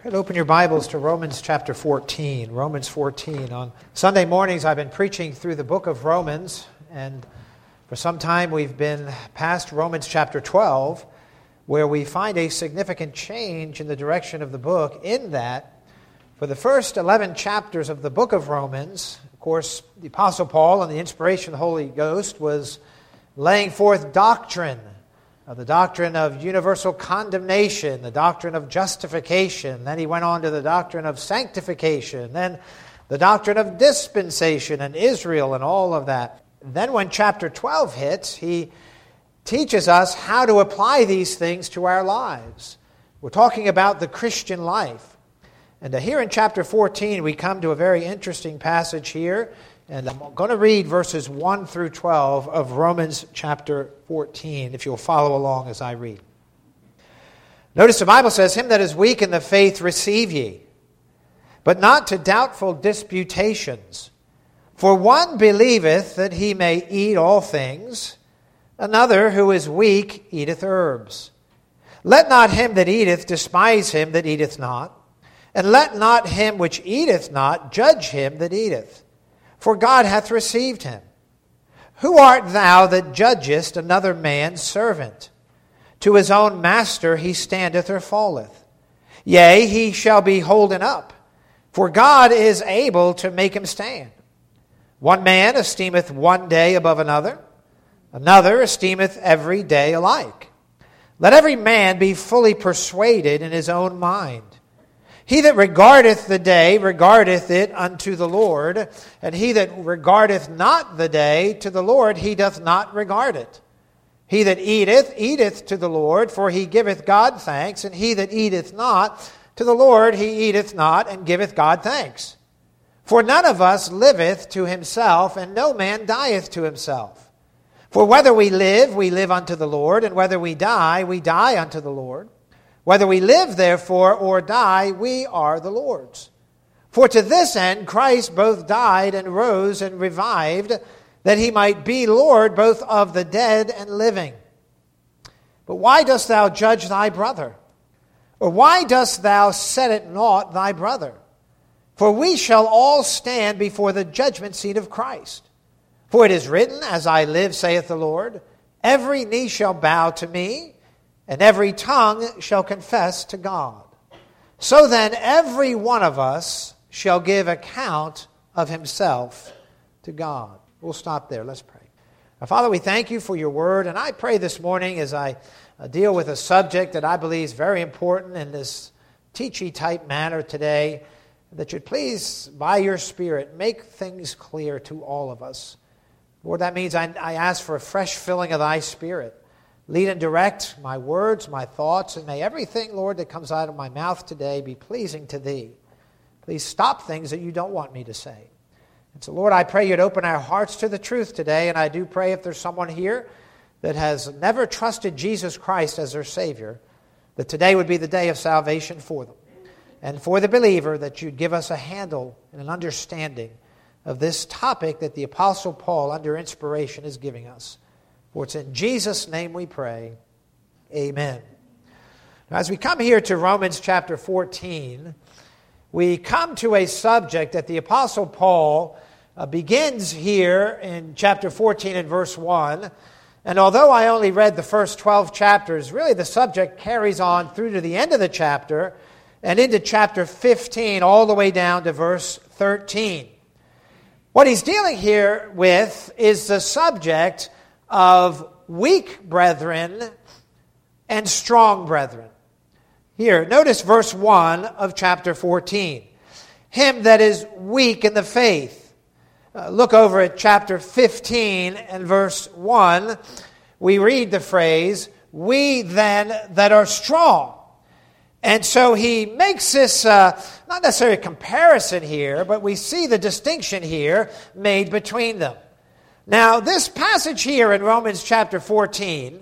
Open your Bibles to Romans chapter 14. Romans 14. On Sunday mornings, I've been preaching through the book of Romans, and for some time we've been past Romans chapter 12, where we find a significant change in the direction of the book, in that for the first 11 chapters of the book of Romans, of course, the Apostle Paul, and the inspiration of the Holy Ghost, was laying forth doctrine, the doctrine of universal condemnation, the doctrine of justification. Then he went on to the doctrine of sanctification, then the doctrine of dispensation and Israel and all of that. Then when chapter 12 hits, he teaches us how to apply these things to our lives. We're talking about the Christian life. And here in chapter 14, we come to a very interesting passage here. And I'm going to read verses 1 through 12 of Romans chapter 14, if you'll follow along as I read. Notice the Bible says, "Him that is weak in the faith receive ye, but not to doubtful disputations. For one believeth that he may eat all things, another who is weak eateth herbs. Let not him that eateth despise him that eateth not, and let not him which eateth not judge him that eateth. For God hath received him. Who art thou that judgest another man's servant? To his own master he standeth or falleth. Yea, he shall be holden up, for God is able to make him stand. One man esteemeth one day above another, another esteemeth every day alike. Let every man be fully persuaded in his own mind. He that regardeth the day regardeth it unto the Lord, and he that regardeth not the day to the Lord, he doth not regard it. He that eateth, eateth to the Lord, for he giveth God thanks, and he that eateth not, to the Lord he eateth not, and giveth God thanks. For none of us liveth to himself, and no man dieth to himself. For whether we live unto the Lord, and whether we die unto the Lord. Whether we live, therefore, or die, we are the Lord's. For to this end Christ both died and rose and revived, that he might be Lord both of the dead and living. But why dost thou judge thy brother? Or why dost thou set at naught thy brother? For we shall all stand before the judgment seat of Christ. For it is written, As I live, saith the Lord, every knee shall bow to me, and every tongue shall confess to God. So then every one of us shall give account of himself to God." We'll stop there. Let's pray. Now, Father, we thank you for your word, and I pray this morning as I deal with a subject that I believe is very important in this teachy type manner today, that you'd please, by your Spirit, make things clear to all of us. Lord, that means I ask for a fresh filling of thy Spirit. Lead and direct my words, my thoughts, and may everything, Lord, that comes out of my mouth today be pleasing to thee. Please stop things that you don't want me to say. And so, Lord, I pray you'd open our hearts to the truth today, and I do pray if there's someone here that has never trusted Jesus Christ as their Savior, that today would be the day of salvation for them. And for the believer, that you'd give us a handle and an understanding of this topic that the Apostle Paul, under inspiration, is giving us. For it's in Jesus' name we pray. Amen. Now, as we come here to Romans chapter 14, we come to a subject that the Apostle Paul begins here in chapter 14 and verse 1. And although I only read the first 12 chapters, really the subject carries on through to the end of the chapter and into chapter 15 all the way down to verse 13. What he's dealing here with is the subject of weak brethren and strong brethren. Here, notice verse 1 of chapter 14. Him that is weak in the faith. Look over at chapter 15 and verse 1. We read the phrase, "We then that are strong." And so he makes this, not necessarily a comparison here, but we see the distinction here made between them. Now, this passage here in Romans chapter 14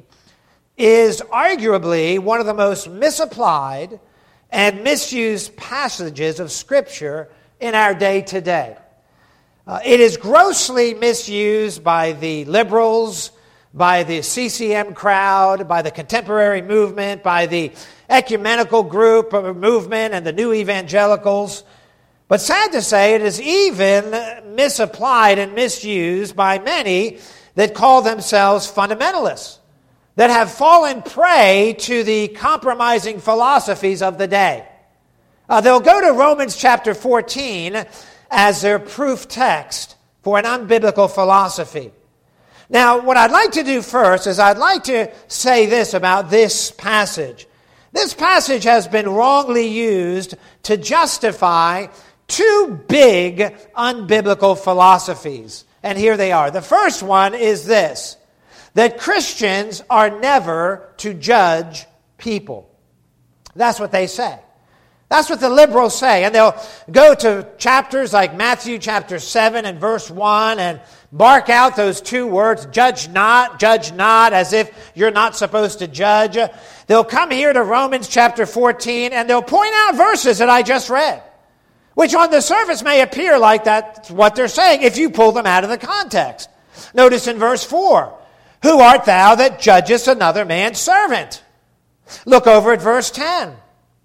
is arguably one of the most misapplied and misused passages of Scripture in our day today. It is grossly misused by the liberals, by the CCM crowd, by the contemporary movement, by the ecumenical group or movement and the new evangelicals. But sad to say, it is even misapplied and misused by many that call themselves fundamentalists, that have fallen prey to the compromising philosophies of the day. They'll go to Romans chapter 14 as their proof text for an unbiblical philosophy. Now, what I'd like to do first is I'd like to say this about this passage. This passage has been wrongly used to justify two big unbiblical philosophies. And here they are. The first one is this, that Christians are never to judge people. That's what they say. That's what the liberals say. And they'll go to chapters like Matthew chapter 7 and verse 1 and bark out those two words, judge not, as if you're not supposed to judge. They'll come here to Romans chapter 14 and they'll point out verses that I just read, which on the surface may appear like that's what they're saying if you pull them out of the context. Notice in verse 4, who art thou that judgest another man's servant? Look over at verse 10.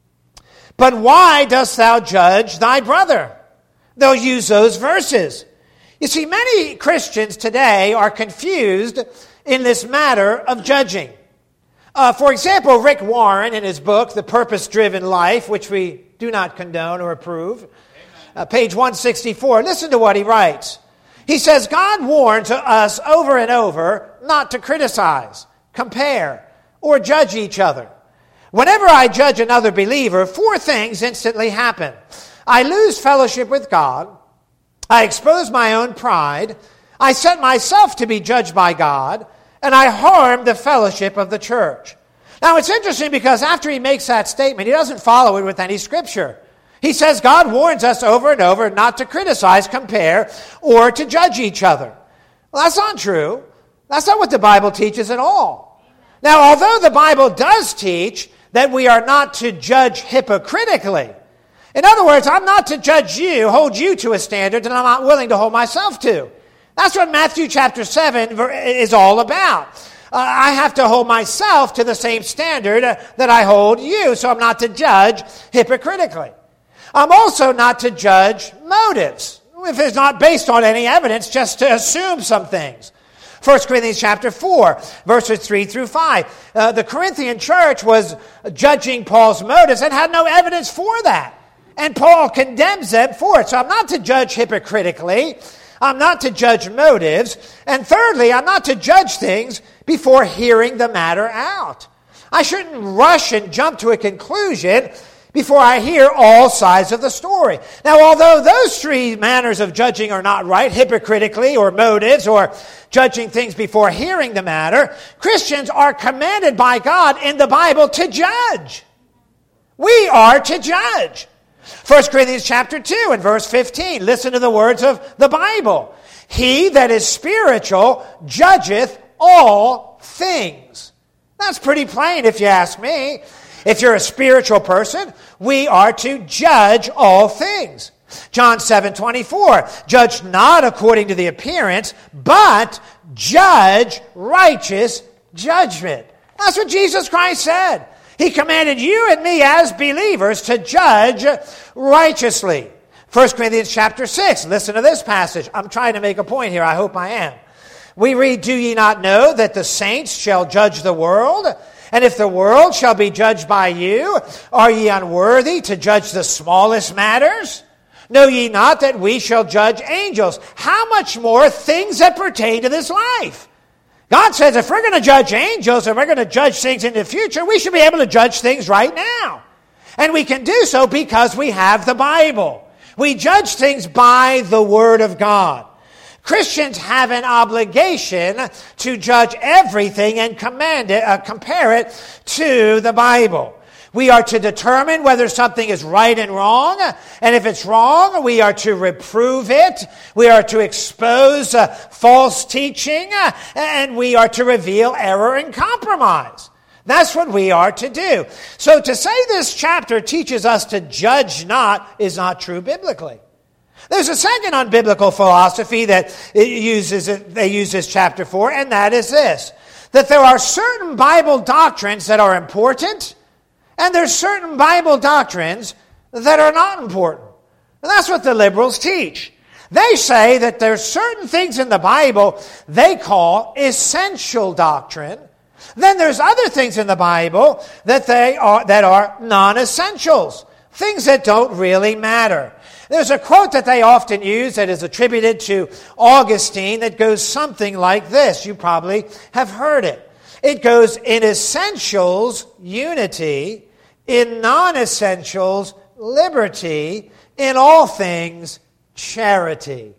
But why dost thou judge thy brother? They'll use those verses. You see, many Christians today are confused in this matter of judging. For example, Rick Warren in his book, The Purpose-Driven Life, which we do not condone or approve, page 164, listen to what he writes. He says, God warns us over and over not to criticize, compare, or judge each other. Whenever I judge another believer, four things instantly happen. I lose fellowship with God. I expose my own pride. I set myself to be judged by God. And I harm the fellowship of the church. Now, it's interesting because after he makes that statement, he doesn't follow it with any scripture. He says God warns us over and over not to criticize, compare, or to judge each other. Well, that's not true. That's not what the Bible teaches at all. Now, although the Bible does teach that we are not to judge hypocritically. In other words, I'm not to judge you, hold you to a standard that I'm not willing to hold myself to. That's what Matthew chapter 7 is all about. I have to hold myself to the same standard that I hold you, so I'm not to judge hypocritically. I'm also not to judge motives, if it's not based on any evidence, just to assume some things. 1 Corinthians chapter 4, verses 3 through 5. The Corinthian church was judging Paul's motives and had no evidence for that. And Paul condemns them for it. So I'm not to judge hypocritically. I'm not to judge motives. And thirdly, I'm not to judge things before hearing the matter out. I shouldn't rush and jump to a conclusion before I hear all sides of the story. Now, although those three manners of judging are not right, hypocritically or motives or judging things before hearing the matter, Christians are commanded by God in the Bible to judge. We are to judge. 1 Corinthians chapter 2 and verse 15. Listen to the words of the Bible. He that is spiritual judgeth all things. That's pretty plain if you ask me. If you're a spiritual person, we are to judge all things. John 7:24, judge not according to the appearance, but judge righteous judgment. That's what Jesus Christ said. He commanded you and me as believers to judge righteously. 1 Corinthians chapter 6, listen to this passage. I'm trying to make a point here. I hope I am. We read, do ye not know that the saints shall judge the world? And if the world shall be judged by you, are ye unworthy to judge the smallest matters? Know ye not that we shall judge angels? How much more things that pertain to this life? God says if we're going to judge angels and we're going to judge things in the future, we should be able to judge things right now. And we can do so because we have the Bible. We judge things by the Word of God. Christians have an obligation to judge everything and compare it to the Bible. We are to determine whether something is right and wrong, and if it's wrong, we are to reprove it. We are to expose false teaching, and we are to reveal error and compromise. That's what we are to do. So to say this chapter teaches us to judge not is not true biblically. There's a second unbiblical philosophy that they use this chapter for, and that is this. that there are certain Bible doctrines that are important, and there's certain Bible doctrines that are not important. And that's what the liberals teach. They say that there's certain things in the Bible they call essential doctrine. Then there's other things in the Bible that are non-essentials, things that don't really matter. There's a quote that they often use that is attributed to Augustine that goes something like this. You probably have heard it. It goes, in essentials, unity; in non-essentials, liberty; in all things, charity.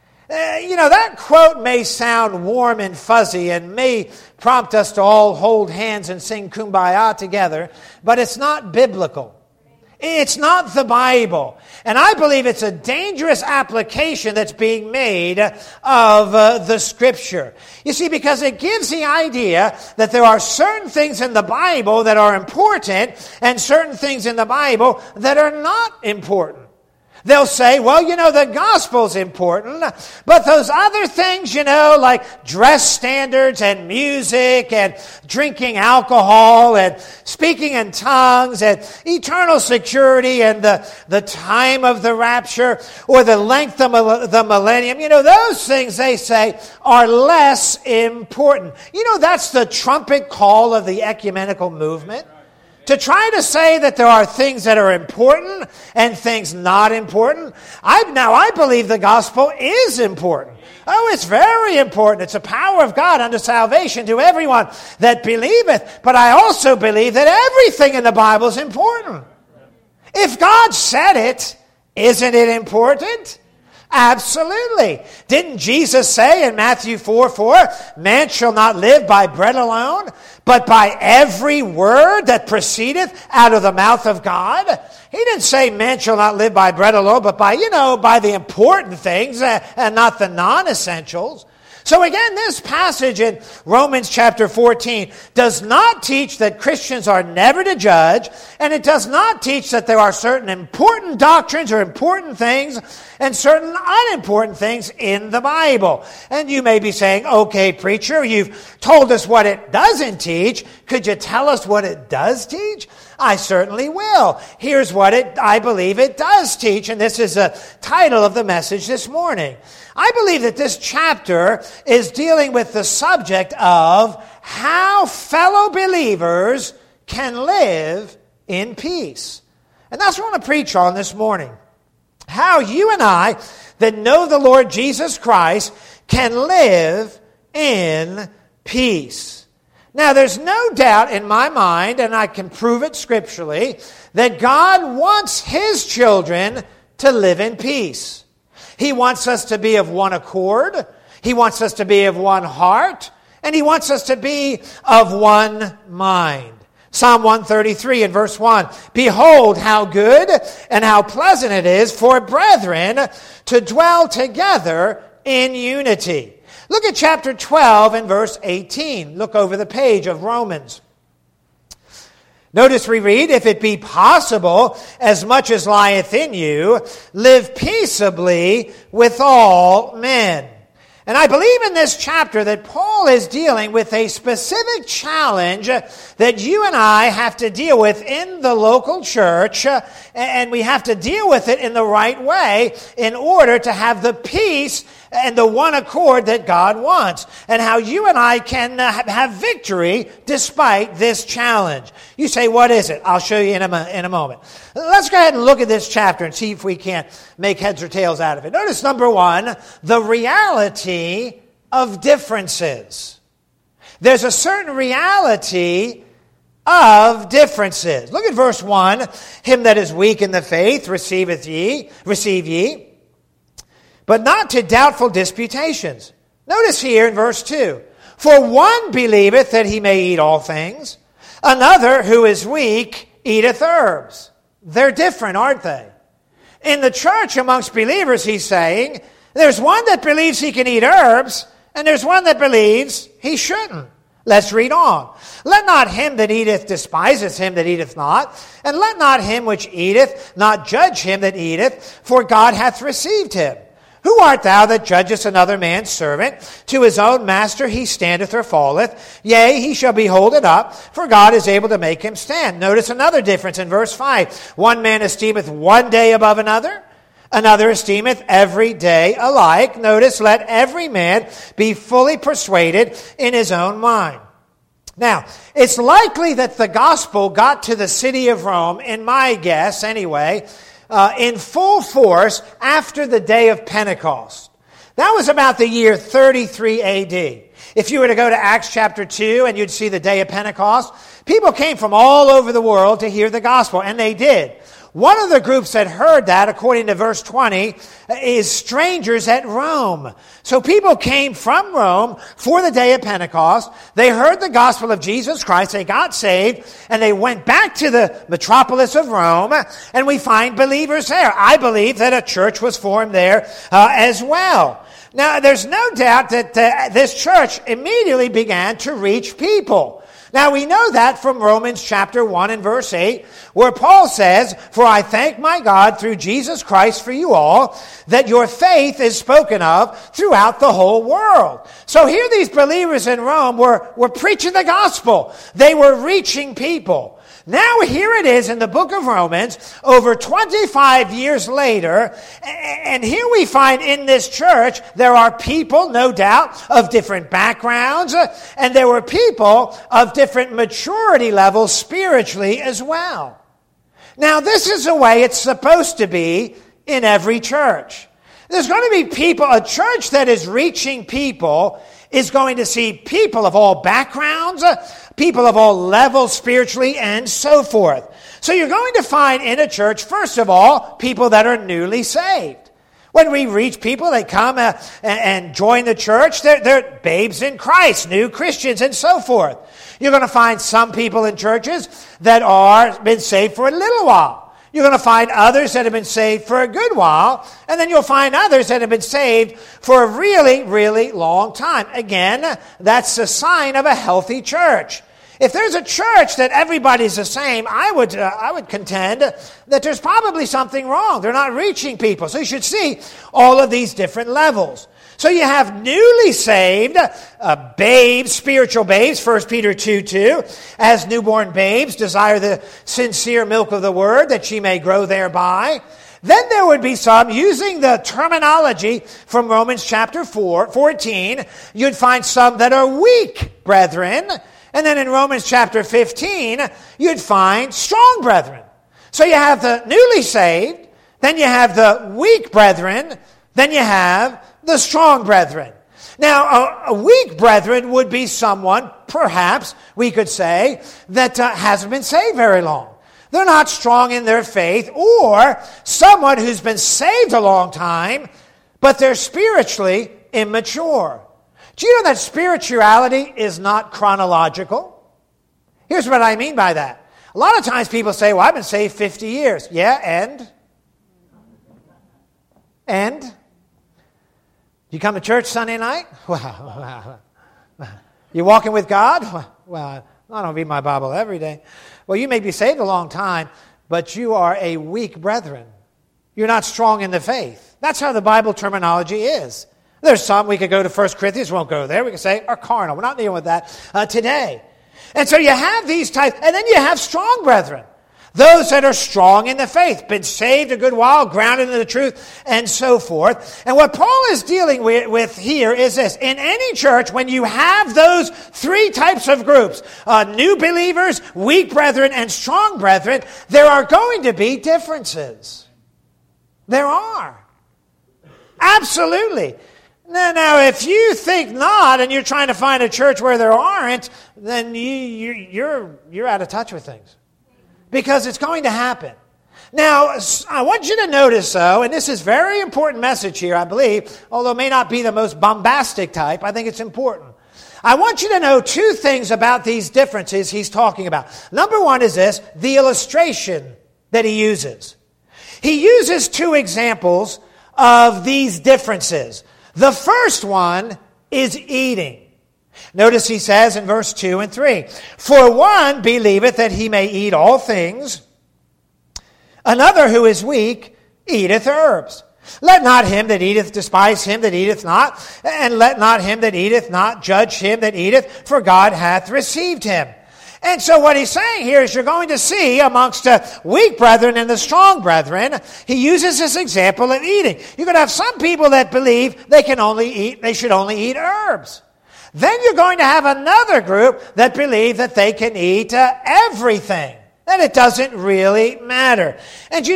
That quote may sound warm and fuzzy and may prompt us to all hold hands and sing Kumbaya together, but it's not biblical. It's not the Bible. And I believe it's a dangerous application that's being made of the Scripture. You see, because it gives the idea that there are certain things in the Bible that are important and certain things in the Bible that are not important. They'll say, well, the gospel's important, but those other things, like dress standards and music and drinking alcohol and speaking in tongues and eternal security and the time of the rapture or the length of the millennium, those things, they say, are less important. That's the trumpet call of the ecumenical movement. To try to say that there are things that are important and things not important. I believe the gospel is important. Oh, it's very important. It's a power of God unto salvation to everyone that believeth. But I also believe that everything in the Bible is important. If God said it, isn't it important? Absolutely. Didn't Jesus say in Matthew 4:4, man shall not live by bread alone, but by every word that proceedeth out of the mouth of God? He didn't say man shall not live by bread alone, but by the important things and not the non-essentials. So again, this passage in Romans chapter 14 does not teach that Christians are never to judge, and it does not teach that there are certain important doctrines or important things and certain unimportant things in the Bible. And you may be saying, okay, preacher, you've told us what it doesn't teach. Could you tell us what it does teach? I certainly will. Here's what I believe it does teach, and this is the title of the message this morning. I believe that this chapter is dealing with the subject of how fellow believers can live in peace. And that's what I want to preach on this morning. How you and I that know the Lord Jesus Christ can live in peace. Now, there's no doubt in my mind, and I can prove it scripturally, that God wants His children to live in peace. He wants us to be of one accord. He wants us to be of one heart. And He wants us to be of one mind. Psalm 133 and verse 1, behold how good and how pleasant it is for brethren to dwell together in unity. Look at chapter 12 and verse 18. Look over the page of Romans. Notice we read, if it be possible, as much as lieth in you, live peaceably with all men. And I believe in this chapter that Paul is dealing with a specific challenge that you and I have to deal with in the local church, and we have to deal with it in the right way in order to have the peace and the one accord that God wants, and how you and I can have victory despite this challenge. You say, what is it? I'll show you in a moment. Let's go ahead and look at this chapter and see if we can't make heads or tails out of it. Notice number one, the reality of differences. There's a certain reality of differences. Look at verse 1. Him that is weak in the faith receive ye, but not to doubtful disputations. Notice here in verse 2. For one believeth that he may eat all things, another who is weak eateth herbs. They're different, aren't they? In the church amongst believers, he's saying, there's one that believes he can eat herbs, and there's one that believes he shouldn't. Let's read on. Let not him that eateth despiseth him that eateth not, and let not him which eateth not judge him that eateth, for God hath received him. Who art thou that judgest another man's servant? To his own master he standeth or falleth. Yea, he shall be holded up, for God is able to make him stand. Notice another difference in verse 5. One man esteemeth one day above another, another esteemeth every day alike. Notice, let every man be fully persuaded in his own mind. Now, it's likely that the gospel got to the city of Rome, in my guess anyway, in full force after the day of Pentecost. That was about the year 33 AD. If you were to go to Acts chapter 2 and you'd see the day of Pentecost, people came from all over the world to hear the gospel, and they did. One of the groups that heard that, according to verse 20, is strangers at Rome. So people came from Rome for the day of Pentecost. They heard the gospel of Jesus Christ. They got saved, and they went back to the metropolis of Rome, and we find believers there. I believe that a church was formed there as well. Now, there's no doubt that this church immediately began to reach people. Now, we know that from Romans chapter 1 and verse 8, where Paul says, "For I thank my God through Jesus Christ for you all, that your faith is spoken of throughout the whole world." So here these believers in Rome were preaching the gospel. They were reaching people. Now here it is in the book of Romans, over 25 years later, and here we find in this church there are people, no doubt, of different backgrounds, and there were people of different maturity levels spiritually as well. Now this is the way it's supposed to be in every church. There's going to be people, a church that is reaching people is going to see people of all backgrounds, people of all levels spiritually, and so forth. So you're going to find in a church, first of all, people that are newly saved. When we reach people, they come and join the church. They're babes in Christ, new Christians, and so forth. You're going to find some people in churches that are been saved for a little while. You're going to find others that have been saved for a good while, and then you'll find others that have been saved for a really, really long time. Again, that's a sign of a healthy church. If there's a church that everybody's the same, I would contend that there's probably something wrong. They're not reaching people. So you should see all of these different levels. So you have newly saved babes, spiritual babes, 1 Peter 2:2. As newborn babes, desire the sincere milk of the word, that ye may grow thereby. Then there would be some, using the terminology from Romans chapter 14, you'd find some that are weak brethren. And then in Romans chapter 15, you'd find strong brethren. So you have the newly saved, then you have the weak brethren, then you have the strong brethren. Now, a weak brethren would be someone, perhaps, we could say, that hasn't been saved very long. They're not strong in their faith, or someone who's been saved a long time, but they're spiritually immature. Do you know that spirituality is not chronological? Here's what I mean by that. A lot of times people say, well, I've been saved 50 years. Yeah, and? And? You come to church Sunday night? Well, you walking with God? Well, I don't read my Bible every day. Well, you may be saved a long time, but you are a weak brethren. You're not strong in the faith. That's how the Bible terminology is. There's some, we could go to 1 Corinthians, won't go there. We can say are carnal. We're not dealing with that today. And so you have these types, and then you have strong brethren. Those that are strong in the faith, been saved a good while, grounded in the truth, and so forth. And what Paul is dealing with here is this. In any church, when you have those three types of groups, new believers, weak brethren, and strong brethren, there are going to be differences. There are. Absolutely. Now, if you think not, and you're trying to find a church where there aren't, then you're out of touch with things. Because it's going to happen. Now, I want you to notice, though, and this is a very important message here, I believe, although it may not be the most bombastic type, I think it's important. I want you to know two things about these differences he's talking about. Number one is this, the illustration that he uses. He uses two examples of these differences. The first one is eating. Notice he says in verse 2 and 3, for one believeth that he may eat all things, another who is weak eateth herbs. Let not him that eateth despise him that eateth not, and let not him that eateth not judge him that eateth, for God hath received him. And so what he's saying here is you're going to see amongst the weak brethren and the strong brethren, he uses this example of eating. You're going to have some people that believe they should only eat herbs. Then you're going to have another group that believe that they can eat everything, that it doesn't really matter. And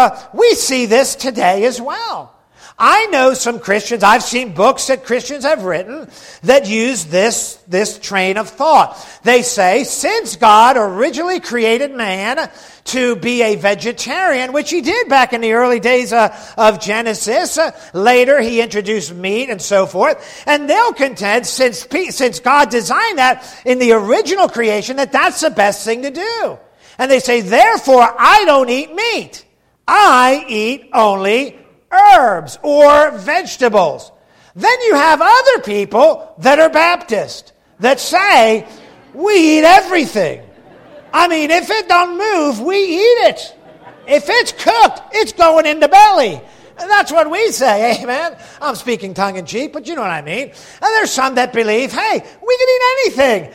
we see this today as well. I know some Christians, I've seen books that Christians have written that use this train of thought. They say, since God originally created man to be a vegetarian, which he did back in the early days of Genesis, later he introduced meat and so forth, and they'll contend, since God designed that in the original creation, that's the best thing to do. And they say, therefore, I don't eat meat. I eat only herbs or vegetables. Then you have other people that are Baptist that say, we eat everything. I mean, if it don't move, we eat it. If it's cooked, it's going in the belly. And that's what we say, amen? I'm speaking tongue-in-cheek, but you know what I mean. And there's some that believe, hey, we can eat anything.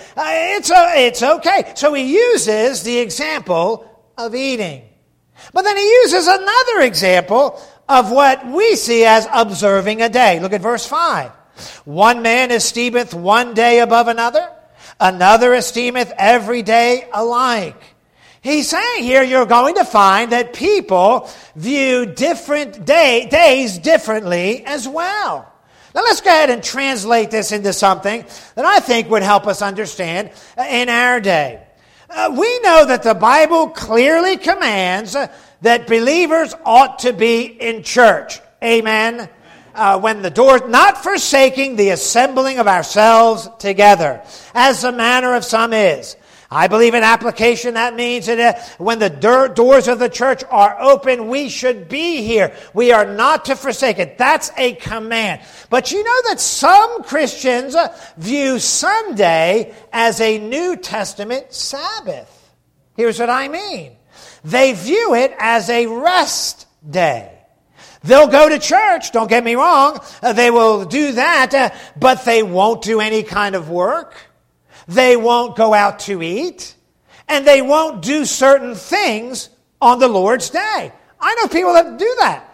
It's okay. So he uses the example of eating. But then he uses another example of what we see as observing a day. Look at verse 5. One man esteemeth one day above another, another esteemeth every day alike. He's saying here you're going to find that people view different days differently as well. Now let's go ahead and translate this into something that I think would help us understand in our day. We know that the Bible clearly commands that believers ought to be in church. Amen. When the doors, not forsaking the assembling of ourselves together, as the manner of some is. I believe in application that means that when the doors of the church are open, we should be here. We are not to forsake it. That's a command. But you know that some Christians view Sunday as a New Testament Sabbath. Here's what I mean. They view it as a rest day. They'll go to church, don't get me wrong. They will do that, but they won't do any kind of work. They won't go out to eat. And they won't do certain things on the Lord's day. I know people that do that.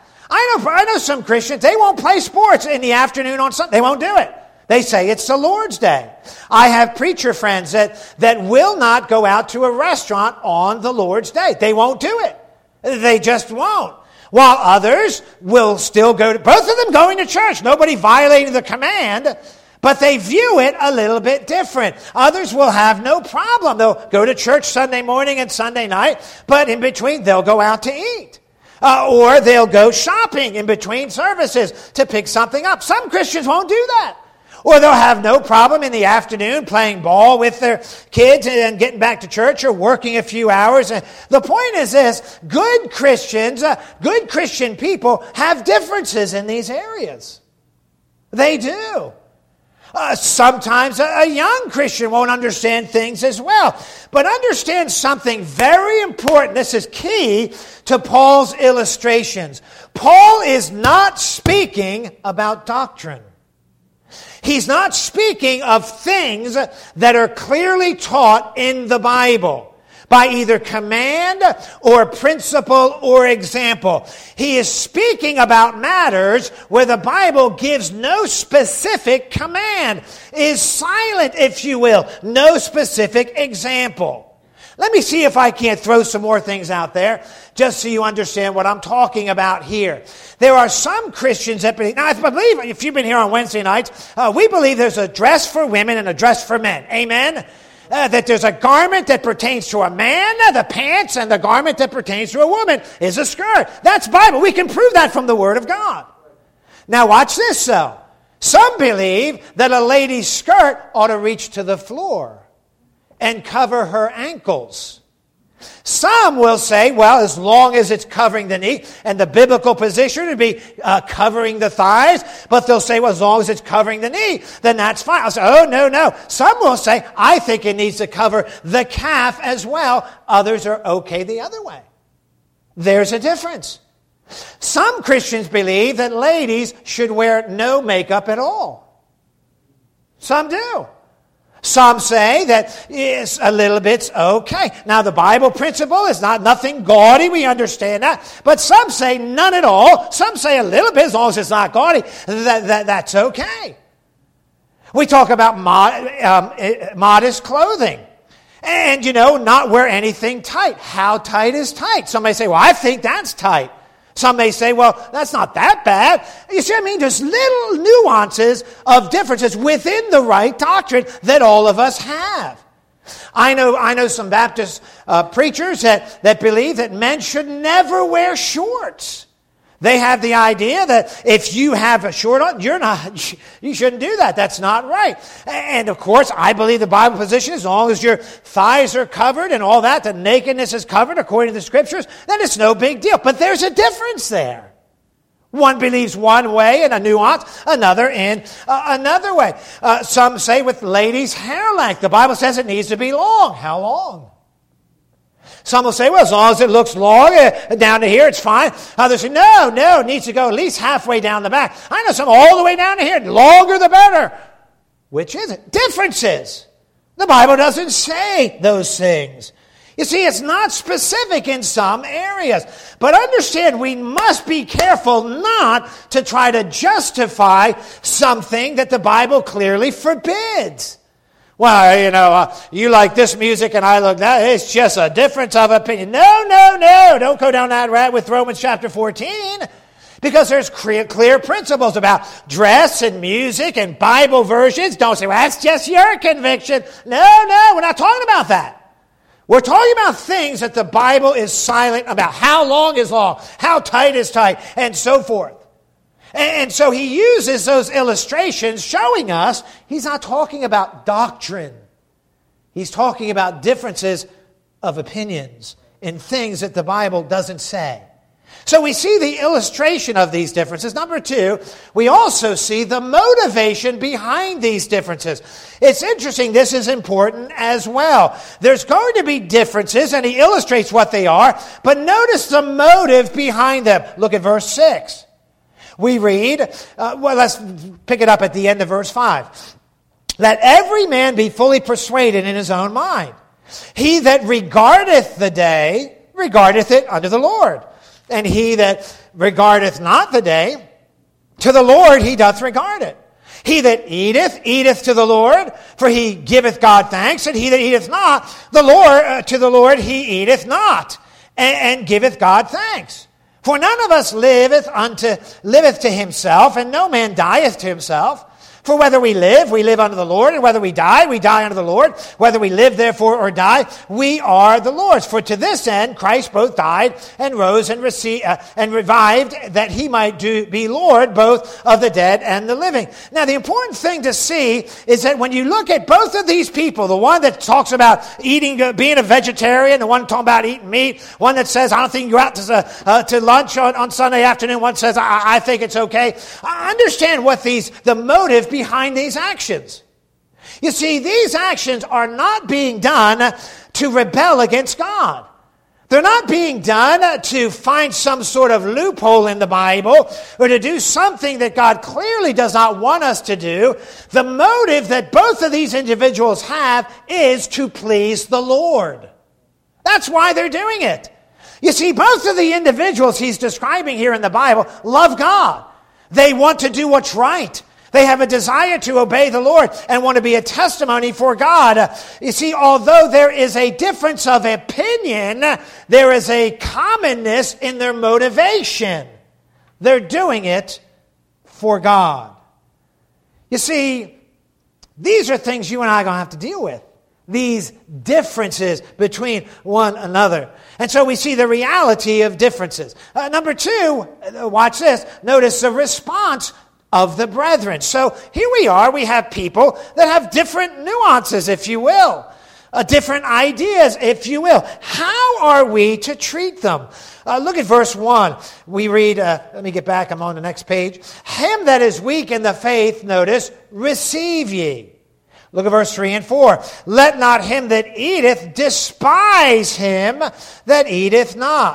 I know some Christians, they won't play sports in the afternoon on Sunday. They won't do it. They say it's the Lord's day. I have preacher friends that will not go out to a restaurant on the Lord's day. They won't do it. They just won't. While others will still go to, both of them going to church. Nobody violating the command, but they view it a little bit different. Others will have no problem. They'll go to church Sunday morning and Sunday night, but in between they'll go out to eat. Or they'll go shopping in between services to pick something up. Some Christians won't do that. Or they'll have no problem in the afternoon playing ball with their kids and getting back to church or working a few hours. And the point is this, good Christians, good Christian people have differences in these areas. They do. Sometimes a young Christian won't understand things as well. But understand something very important. This is key to Paul's illustrations. Paul is not speaking about doctrine. He's not speaking of things that are clearly taught in the Bible by either command or principle or example. He is speaking about matters where the Bible gives no specific command, is silent, if you will, no specific example. Let me see if I can't throw some more things out there, just so you understand what I'm talking about here. There are some Christians that believe, now I believe, if you've been here on Wednesday nights, we believe there's a dress for women and a dress for men. Amen? That there's a garment that pertains to a man, the pants, and the garment that pertains to a woman is a skirt. That's Bible. We can prove that from the Word of God. Now watch this though. Some believe that a lady's skirt ought to reach to the floor and cover her ankles. Some will say, well, as long as it's covering the knee, and the biblical position would be covering the thighs, but they'll say, well, as long as it's covering the knee, then that's fine. I'll say, oh, no. Some will say, I think it needs to cover the calf as well. Others are okay the other way. There's a difference. Some Christians believe that ladies should wear no makeup at all. Some do. Some say that it's a little bit's okay. Now, the Bible principle is nothing gaudy. We understand that. But some say none at all. Some say a little bit, as long as it's not gaudy. That's okay. We talk about modest clothing. And, not wear anything tight. How tight is tight? Somebody say, well, I think that's tight. Some may say, well, that's not that bad. You see what I mean? There's little nuances of differences within the right doctrine that all of us have. I know some Baptist preachers that believe that men should never wear shorts. They have the idea that if you have a short on, you shouldn't do that. That's not right. And of course, I believe the Bible position, as long as your thighs are covered and all that, the nakedness is covered according to the Scriptures, then it's no big deal. But there's a difference there. One believes one way in a nuance, another in another way. Some say with ladies' hair length, the Bible says it needs to be long. How long? Some will say, well, as long as it looks long down to here, it's fine. Others say, no, it needs to go at least halfway down the back. I know some all the way down to here. The longer, the better. Which is it? Differences. The Bible doesn't say those things. You see, it's not specific in some areas. But understand, we must be careful not to try to justify something that the Bible clearly forbids. Well, you like this music and I like that. It's just a difference of opinion. No. Don't go down that route with Romans chapter 14. Because there's clear principles about dress and music and Bible versions. Don't say, well, that's just your conviction. No, we're not talking about that. We're talking about things that the Bible is silent about. How long is long? How tight is tight? And so forth. And so he uses those illustrations showing us he's not talking about doctrine. He's talking about differences of opinions in things that the Bible doesn't say. So we see the illustration of these differences. Number two, we also see the motivation behind these differences. It's interesting, this is important as well. There's going to be differences, and he illustrates what they are, but notice the motive behind them. Look at verse 6. We read, let's pick it up at the end of verse 5. Let every man be fully persuaded in his own mind. He that regardeth the day, regardeth it unto the Lord. And he that regardeth not the day, to the Lord he doth regard it. He that eateth, eateth to the Lord, for he giveth God thanks. And he that eateth not, to the Lord he eateth not, and giveth God thanks. For none of us liveth to himself, and no man dieth to himself. For whether we live unto the Lord, and whether we die unto the Lord. Whether we live, therefore, or die, we are the Lord's. For to this end Christ both died and rose and revived, that he might be Lord both of the dead and the living. Now, the important thing to see is that when you look at both of these people, the one that talks about eating, being a vegetarian, the one talking about eating meat, one that says, I don't think you go out to lunch on Sunday afternoon, one says, I think it's okay. I understand what the motive behind these actions. You see, these actions are not being done to rebel against God. They're not being done to find some sort of loophole in the Bible or to do something that God clearly does not want us to do. The motive that both of these individuals have is to please the Lord. That's why they're doing it. You see, both of the individuals he's describing here in the Bible love God. They want to do what's right. They have a desire to obey the Lord and want to be a testimony for God. You see, although there is a difference of opinion, there is a commonness in their motivation. They're doing it for God. You see, these are things you and I are going to have to deal with. These differences between one another. And so we see the reality of differences. Number two, watch this. Notice the response of the brethren. So here we are. We have people that have different nuances, if you will. Different ideas, if you will. How are we to treat them? Look at verse 1. We read, let me get back. I'm on the next page. Him that is weak in the faith, notice, receive ye. Look at verse 3 and 4. Let not him that eateth despise him that eateth not.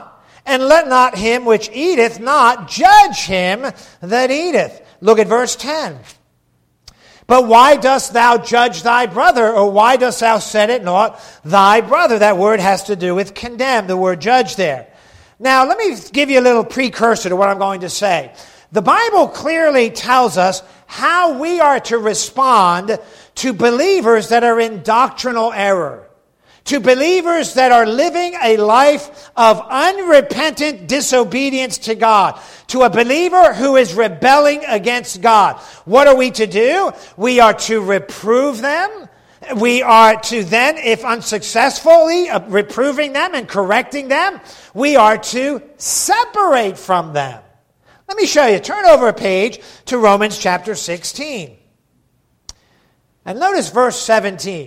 And let not him which eateth not judge him that eateth. Look at verse 10. But why dost thou judge thy brother? Or why dost thou set at naught thy brother? That word has to do with condemn, the word judge there. Now, let me give you a little precursor to what I'm going to say. The Bible clearly tells us how we are to respond to believers that are in doctrinal error, to believers that are living a life of unrepentant disobedience to God, to a believer who is rebelling against God. What are we to do? We are to reprove them. We are to then, if unsuccessfully reproving them and correcting them, we are to separate from them. Let me show you. Turn over a page to Romans chapter 16. And notice verse 17.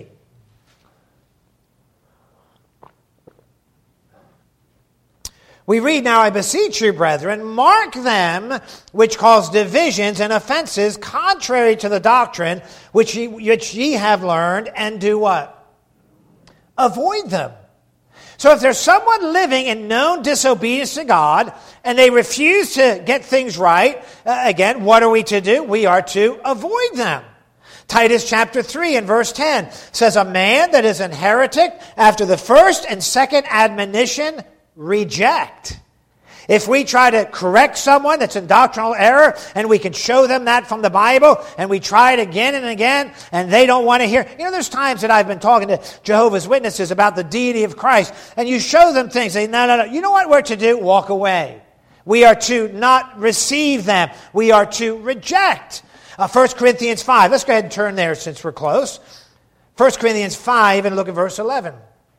We read, "Now I beseech you, brethren, mark them which cause divisions and offenses contrary to the doctrine which ye have learned, and do" what? Avoid them. So if there's someone living in known disobedience to God, and they refuse to get things right, again, what are we to do? We are to avoid them. Titus chapter 3 and verse 10 says, "A man that is an heretic after the first and second admonition reject." If we try to correct someone that's in doctrinal error, and we can show them that from the Bible, and we try it again and again, and they don't want to hear. You know, there's times that I've been talking to Jehovah's Witnesses about the deity of Christ, and you show them things, they say, no. You know what we're to do? Walk away. We are to not receive them. We are to reject. 1 Corinthians 5. Let's go ahead and turn there since we're close. 1 Corinthians 5 and look at verse 11.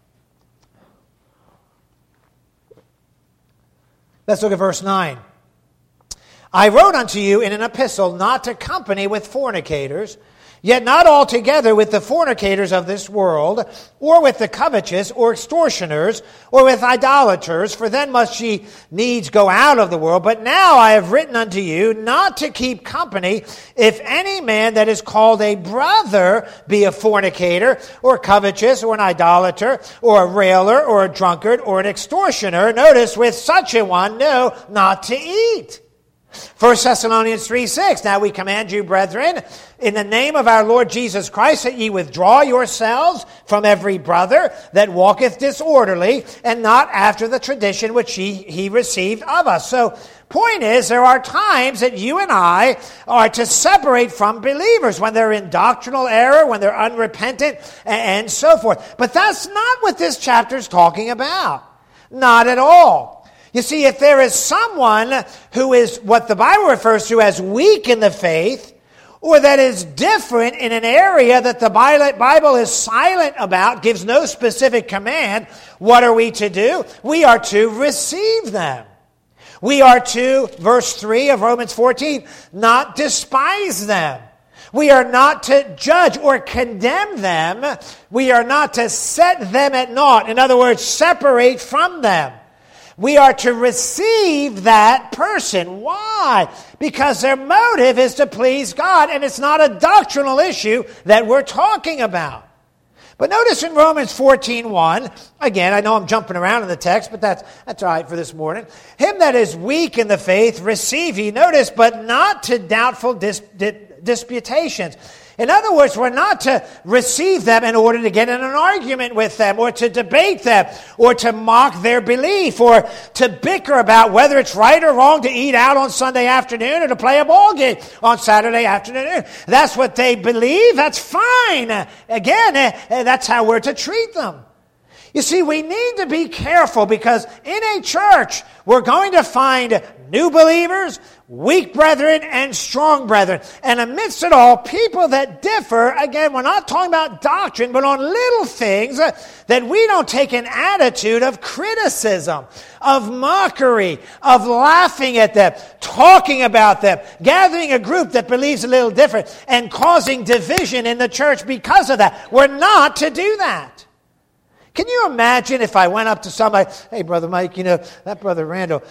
Let's look at verse 9. "I wrote unto you in an epistle not to company with fornicators, yet not altogether with the fornicators of this world, or with the covetous, or extortioners, or with idolaters, for then must ye needs go out of the world. But now I have written unto you not to keep company, if any man that is called a brother be a fornicator, or covetous, or an idolater, or a railer, or a drunkard, or an extortioner. Notice, with such a one, no, not to eat." 1 Thessalonians 3:6, "Now we command you, brethren, in the name of our Lord Jesus Christ, that ye withdraw yourselves from every brother that walketh disorderly, and not after the tradition which he received of us." So, point is, there are times that you and I are to separate from believers when they're in doctrinal error, when they're unrepentant, and so forth. But that's not what this chapter is talking about. Not at all. You see, if there is someone who is what the Bible refers to as weak in the faith, or that is different in an area that the Bible is silent about, gives no specific command, what are we to do? We are to receive them. We are to, verse 3 of Romans 14, not despise them. We are not to judge or condemn them. We are not to set them at naught. In other words, separate from them. We are to receive that person. Why? Because their motive is to please God, and it's not a doctrinal issue that we're talking about. But notice in Romans 14:1, again, I know I'm jumping around in the text, but that's all right for this morning. "Him that is weak in the faith receive ye," notice, "but not to doubtful disputations." In other words, we're not to receive them in order to get in an argument with them, or to debate them, or to mock their belief, or to bicker about whether it's right or wrong to eat out on Sunday afternoon or to play a ball game on Saturday afternoon. That's what they believe. That's fine. Again, that's how we're to treat them. You see, we need to be careful, because in a church, we're going to find new believers, weak brethren, and strong brethren. And amidst it all, people that differ. Again, we're not talking about doctrine, but on little things that we don't take an attitude of criticism, of mockery, of laughing at them, talking about them, gathering a group that believes a little different, and causing division in the church because of that. We're not to do that. Can you imagine if I went up to somebody, "Hey, Brother Mike, you know, that Brother Randall,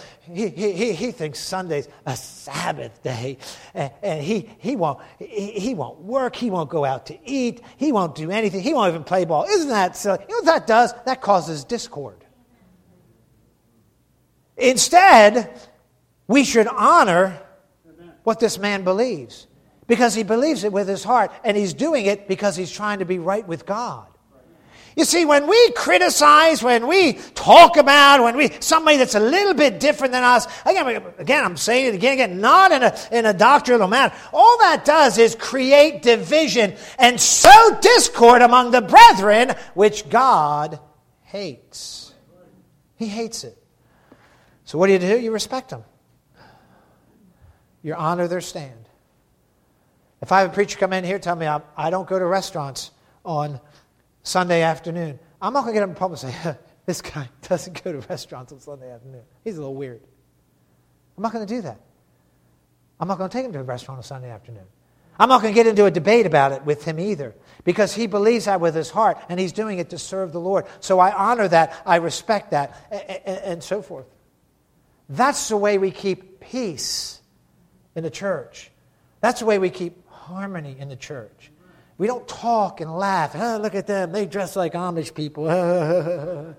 he thinks Sunday's a Sabbath day, and he won't work, he won't go out to eat, he won't do anything, he won't even play ball. Isn't that silly?" You know what that does? That causes discord. Instead, we should honor what this man believes, because he believes it with his heart, and he's doing it because he's trying to be right with God. You see, when we criticize, when we talk about, somebody that's a little bit different than us, again, I'm saying it again, not in a doctrinal manner. All that does is create division and sow discord among the brethren, which God hates. He hates it. So what do? You respect them. You honor their stand. If I have a preacher come in here tell me I don't go to restaurants on Sunday afternoon, I'm not going to get up in public and say, this guy doesn't go to restaurants on Sunday afternoon. He's a little weird. I'm not going to do that. I'm not going to take him to a restaurant on Sunday afternoon. I'm not going to get into a debate about it with him either, because he believes that with his heart, and he's doing it to serve the Lord. So I honor that, I respect that, and so forth. That's the way we keep peace in the church. That's the way we keep harmony in the church. We don't talk and laugh. Oh, look at them. They dress like Amish people. Well,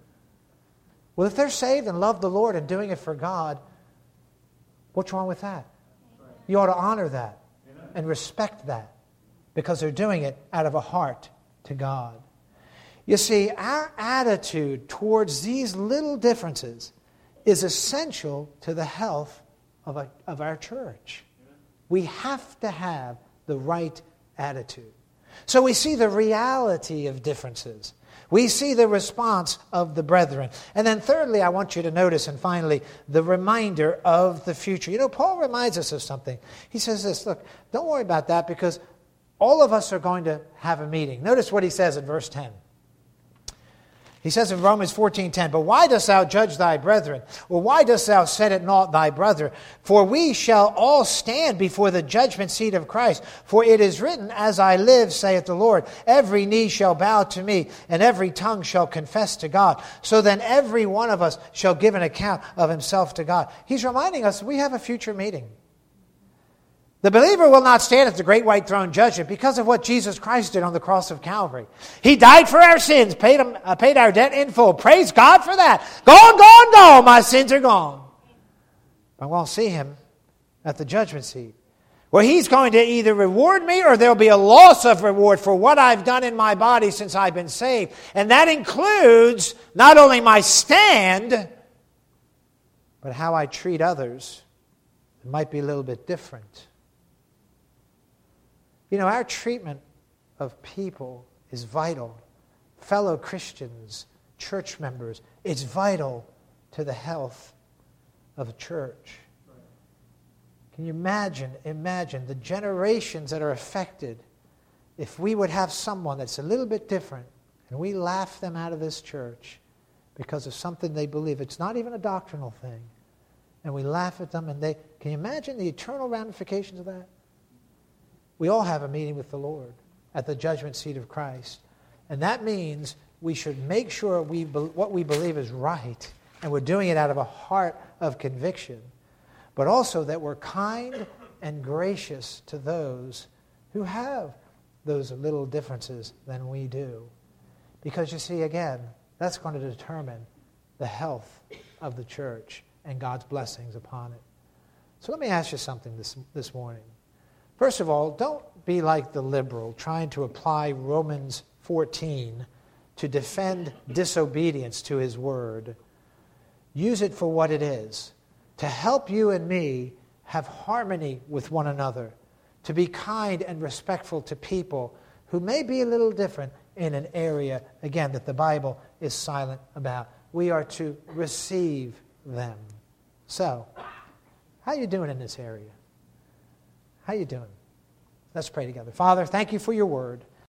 if they're saved and love the Lord and doing it for God, what's wrong with that? You ought to honor that and respect that, because they're doing it out of a heart to God. You see, our attitude towards these little differences is essential to the health of our church. We have to have the right attitude. So we see the reality of differences. We see the response of the brethren. And then thirdly, I want you to notice, and finally, the reminder of the future. You know, Paul reminds us of something. He says this, look, don't worry about that, because all of us are going to have a meeting. Notice what he says in verse 10. He says in Romans 14:10, but why dost thou judge thy brethren? Or why dost thou set at naught thy brother? For we shall all stand before the judgment seat of Christ. For it is written, as I live, saith the Lord, every knee shall bow to me, and every tongue shall confess to God. So then every one of us shall give an account of himself to God. He's reminding us we have a future meeting. The believer will not stand at the great white throne judgment because of what Jesus Christ did on the cross of Calvary. He died for our sins, paid our debt in full. Praise God for that. Gone, my sins are gone. I won't see him at the judgment seat, where he's going to either reward me or there'll be a loss of reward for what I've done in my body since I've been saved. And that includes not only my stand, but how I treat others. It might be a little bit different. You know, our treatment of people is vital. Fellow Christians, church members, it's vital to the health of a church. Can you imagine the generations that are affected if we would have someone that's a little bit different and we laugh them out of this church because of something they believe. It's not even a doctrinal thing. And we laugh at them, and can you imagine the eternal ramifications of that? We all have a meeting with the Lord at the judgment seat of Christ. And that means we should make sure what we believe is right, and we're doing it out of a heart of conviction, but also that we're kind and gracious to those who have those little differences than we do. Because you see, again, that's going to determine the health of the church and God's blessings upon it. So let me ask you something this morning. First of all, don't be like the liberal trying to apply Romans 14 to defend disobedience to his word. Use it for what it is, to help you and me have harmony with one another, to be kind and respectful to people who may be a little different in an area, again, that the Bible is silent about. We are to receive them. So, how are you doing in this area? How are you doing? Let's pray together. Father, thank you for your word.